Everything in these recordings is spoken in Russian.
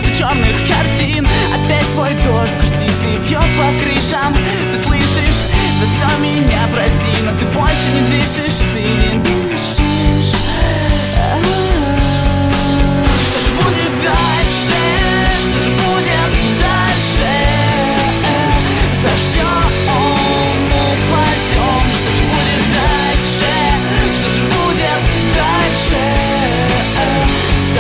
слезы черных картин. Опять твой дождь грустит и бьет по крышам. Ты слышишь, за все меня прости, но ты больше не дышишь, ты не дышишь. Что же будет дальше? Что же будет дальше? С дождем упадем. Что же будет дальше? Что же будет дальше? С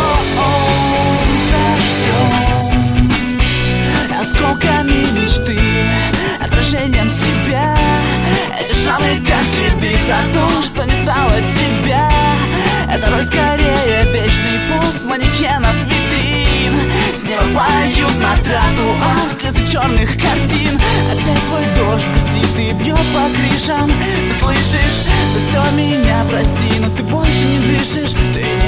дождем, осколками мечты, отражением себя. Эти шрамы как следы за то, что не стало тебя. Это роль скорее вечный пост манекенов витрин. С неба поют на тротуар слезы черных картин. Опять твой дождь грустит и бьет по крышам. Ты слышишь, за все меня прости, но ты больше не дышишь, ты